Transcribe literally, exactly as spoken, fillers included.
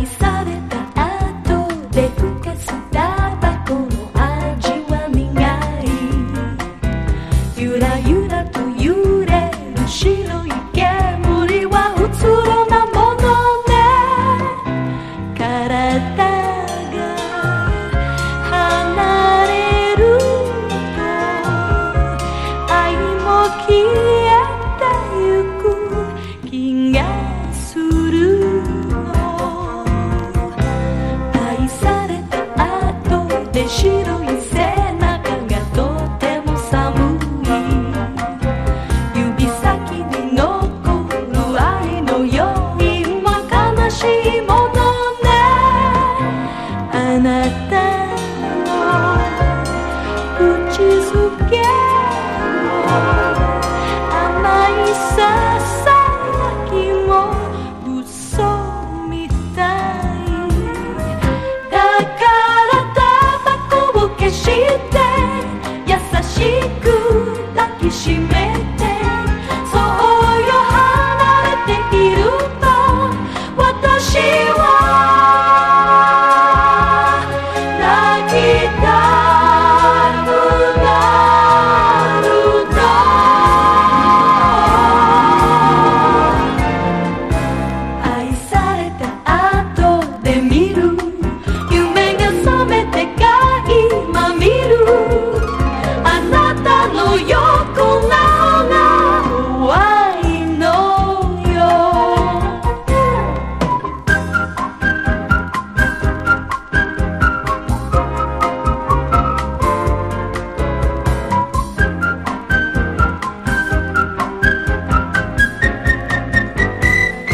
愛された後でふかすタバコの味は苦い。ゆらゆらと揺れる白い煙はうつろなものね。体が離れると愛も消えてゆく気がするの。愛された後で白い背中がとても寒い。指先に残る愛の余韻は悲しいものね。あなたの口づけも甘いささやきも嘘みたい。だからタバコを消して優しく抱きしめて、そうよ離れていると私は